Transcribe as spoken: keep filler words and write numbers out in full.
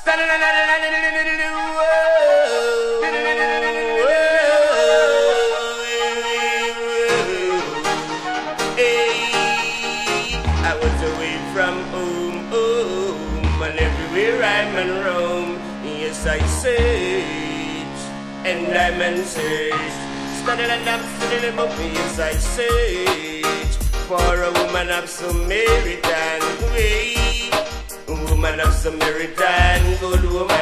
I was away from home, home, and everywhere I'm in Rome. Yes, I search, and I'm in search. Studying and I'm studying up, yes, I search for a woman of Samaritan way. A woman of Samaritan, good woman.